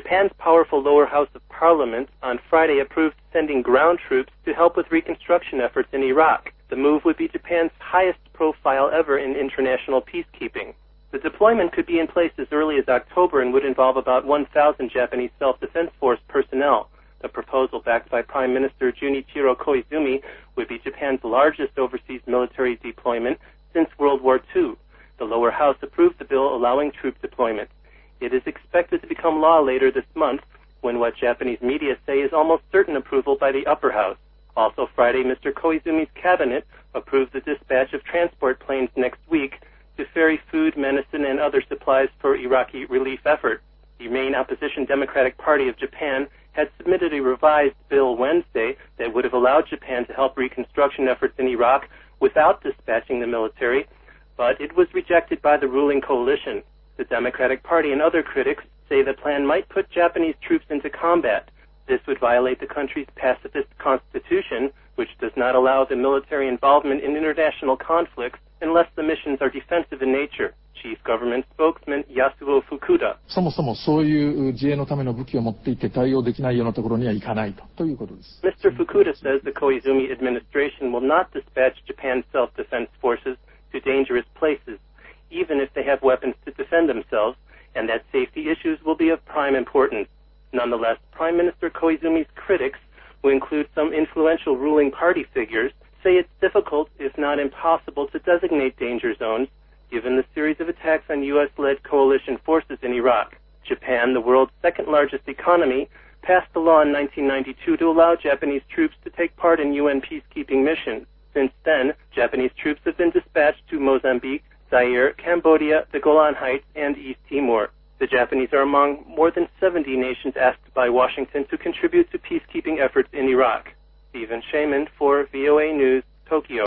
Japan's powerful lower house of parliament on Friday approved sending ground troops to help with reconstruction efforts in Iraq. The move would be Japan's highest profile ever in international peacekeeping. The deployment could be in place as early as October and would involve about 1,000 Japanese self-defense force personnel. The proposal, backed by Prime Minister Junichiro Koizumi, would be Japan's largest overseas military deployment since World War II. The lower house approved the bill allowing troop deployment. It is expected to become law later this month, when what Japanese media say is almost certain approval by the upper house. Also Friday, Mr. Koizumi's cabinet approved the dispatch of transport planes next week to ferry food, medicine, and other supplies for Iraqi relief efforts. The main opposition Democratic Party of Japan had submitted a revised bill Wednesday that would have allowed Japan to help reconstruction efforts in Iraq without dispatching the military, but it was rejected by the ruling coalition. The Democratic Party and other critics say the plan might put Japanese troops into combat. This would violate the country's pacifist constitution, which does not allow the military involvement in international conflicts unless the missions are defensive in nature. Chief Government Spokesman Yasuo Fukuda. そもそもそういう自衛のための武器を持っていて対応できないようなところには行かないということです。 Mr. Fukuda says the Koizumi administration will not dispatch Japan's self-defense forces to dangerous places, even if they have weapons to defend themselves, and that safety issues will be of prime importance. Nonetheless, Prime Minister Koizumi's critics, who include some influential ruling party figures, say it's difficult, if not impossible, to designate danger zones, given the series of attacks on U.S.-led coalition forces in Iraq. Japan, the world's second-largest economy, passed a law in 1992 to allow Japanese troops to take part in UN peacekeeping missions. Since then, Japanese troops have been dispatched to Mozambique, Zaire, Cambodia, the Golan Heights, and East Timor. The Japanese are among more than 70 nations asked by Washington to contribute to peacekeeping efforts in Iraq. Stephen Shaman for VOA News, Tokyo.